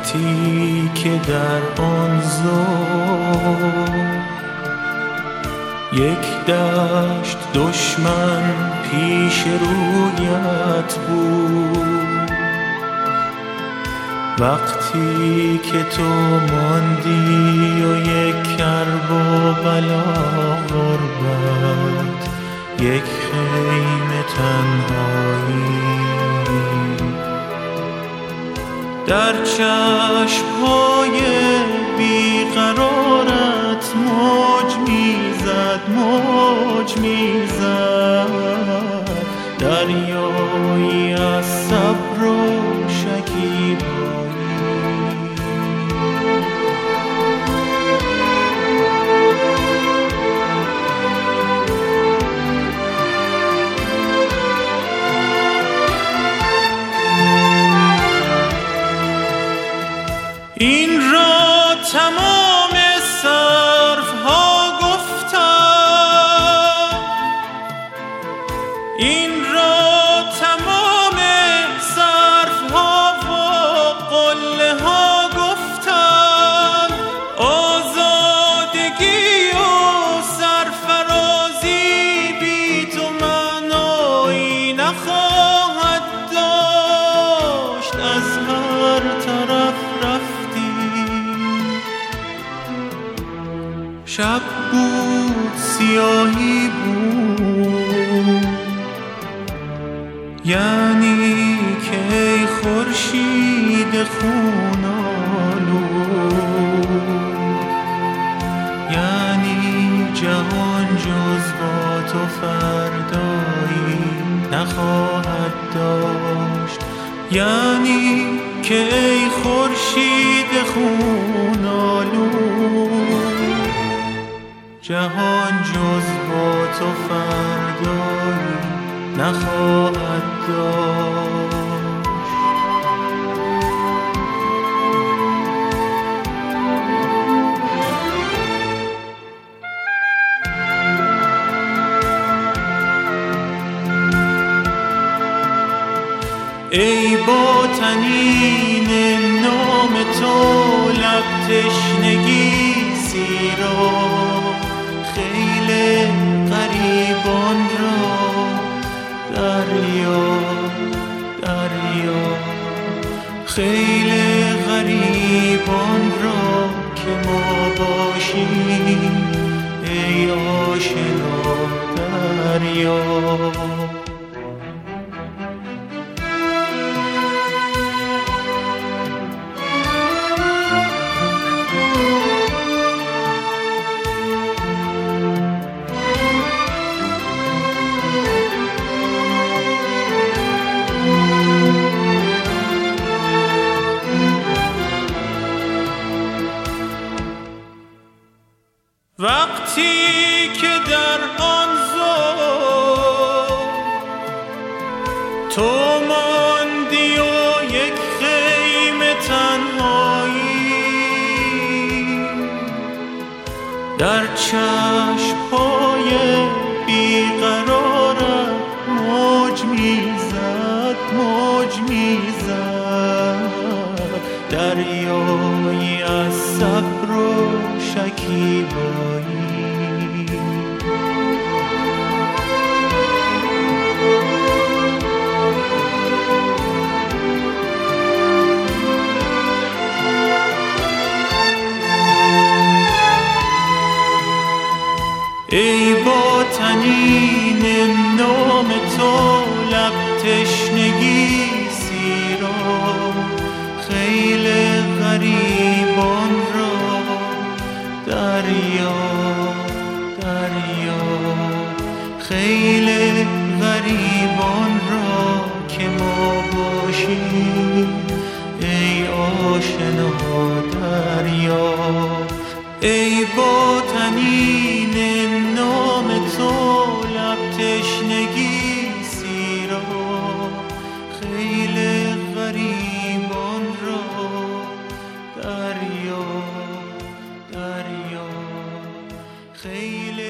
وقتی که در آن ظهر یک دشت دشمن پیش رویت بود، وقتی که تو ماندی و یک کرب و بلا غربت، یک خیمه تنهایی در چشم‌های بیقرارت موج میزد، دریایی از صبر و شکیبایی. این را تمام صرف‌ها گفتند، این را تمام صرف‌ها و قله‌ها گفتند. آزادگی و سرفرازی بی تو معنایی نخواهد داشت. از هر طرف شب بود، سیاهی بود، یعنی که ای خورشید خون آلود، یعنی جهان جز با تو فردایی نخواهد داشت، یعنی که ای خورشید خون آلود، جهان جز با تو فردایی نخواهد داشت. ای با طنین نام تو لب تشنگی سیرا، خیل غریبان را دریا، خیل غریبان را که ما باشیم ای آشنا دریا. وقتی که در آن ظهر تو ماندی و یک خیمه تنهایی در چشم‌های بیقرارت موج میزد، دریایی از صبر و شکیبایی. ای با طنین نام تو لب تشنگی سیرا، خیل غریبان را دریا، خیل غریبان را که ما باشیم ای آشنا دریا. ای با طنین نام تو لب تشنگی سیرا، خیل غریبان را دریا، خیل